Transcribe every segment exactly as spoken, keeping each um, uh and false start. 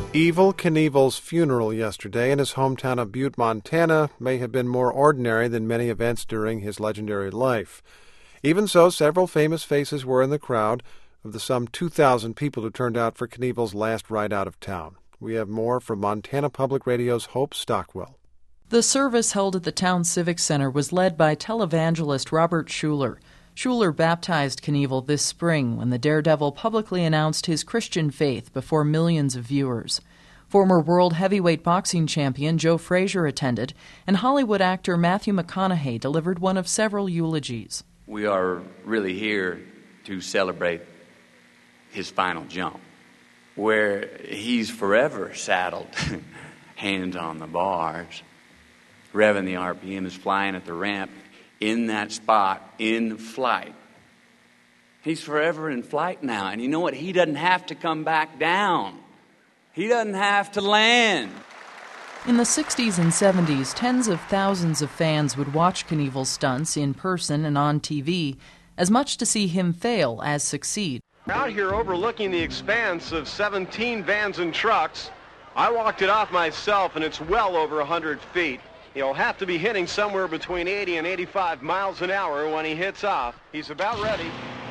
Evel Knievel's funeral yesterday in his hometown of Butte, Montana, may have been more ordinary than many events during his legendary life. Even so, several famous faces were in the crowd of the some two thousand people who turned out for Knievel's last ride out of town. We have more from Montana Public Radio's Hope Stockwell. The service held at the town civic center was led by televangelist Robert Schuller. Schuller baptized Knievel this spring when the daredevil publicly announced his Christian faith before millions of viewers. Former world heavyweight boxing champion Joe Frazier attended, and Hollywood actor Matthew McConaughey delivered one of several eulogies. We are really here to celebrate his final jump, where he's forever saddled, hands on the bars, revving the R P M, is flying at the ramp, in that spot, in flight. He's forever in flight now. And you know what? He doesn't have to come back down. He doesn't have to land. In the sixties and seventies, tens of thousands of fans would watch Knievel's stunts in person and on T V, as much to see him fail as succeed. Out here overlooking the expanse of seventeen vans and trucks, I walked it off myself, and it's well over one hundred feet. He'll have to be hitting somewhere between eighty and eighty-five miles an hour when he hits off. He's about ready.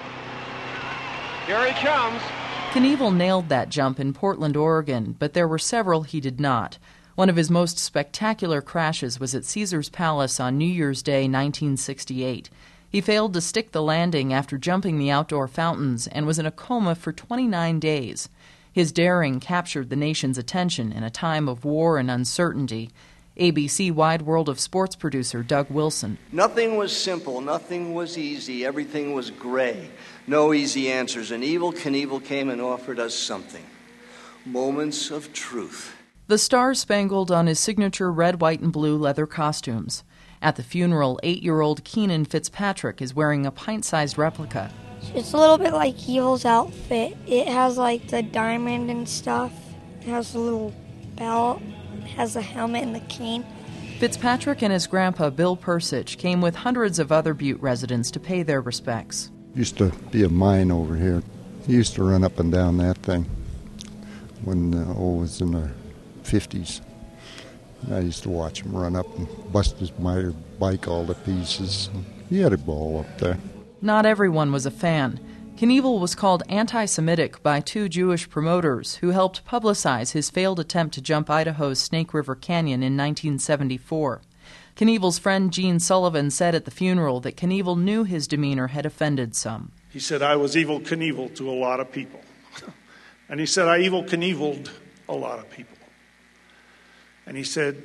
Here he comes. Knievel nailed that jump in Portland, Oregon, but there were several he did not. One of his most spectacular crashes was at Caesars Palace on New Year's Day, nineteen sixty-eight. He failed to stick the landing after jumping the outdoor fountains and was in a coma for twenty-nine days. His daring captured the nation's attention in a time of war and uncertainty. A B C Wide World of Sports producer Doug Wilson. Nothing was simple, nothing was easy, everything was gray. No easy answers, and Evel Knievel came and offered us something. Moments of truth. The stars spangled on his signature red, white, and blue leather costumes. At the funeral, eight-year-old Keenan Fitzpatrick is wearing a pint-sized replica. It's a little bit like Evel's outfit. It has like the diamond and stuff. It has a little belt. Has a helmet and the cane. Fitzpatrick and his grandpa, Bill Persich, came with hundreds of other Butte residents to pay their respects. Used to be a mine over here. He used to run up and down that thing when uh, oh, it was in the fifties. I used to watch him run up and bust his bike all to pieces. He had a ball up there. Not everyone was a fan. Knievel was called anti-Semitic by two Jewish promoters who helped publicize his failed attempt to jump Idaho's Snake River Canyon in nineteen seventy-four. Knievel's friend Gene Sullivan said at the funeral that Knievel knew his demeanor had offended some. He said, I was Evel Knievel to a lot of people. And he said, I Evel Knieveled a lot of people. And he said,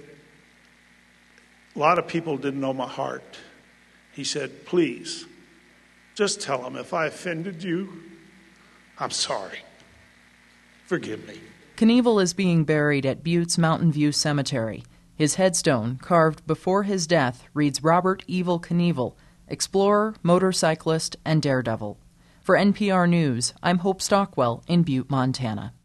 a lot of people didn't know my heart. He said, please, just tell them if I offended you, I'm sorry. Forgive me. Knievel is being buried at Butte's Mountain View Cemetery. His headstone, carved before his death, reads Robert Evel Knievel, explorer, motorcyclist, and daredevil. For N P R News, I'm Hope Stockwell in Butte, Montana.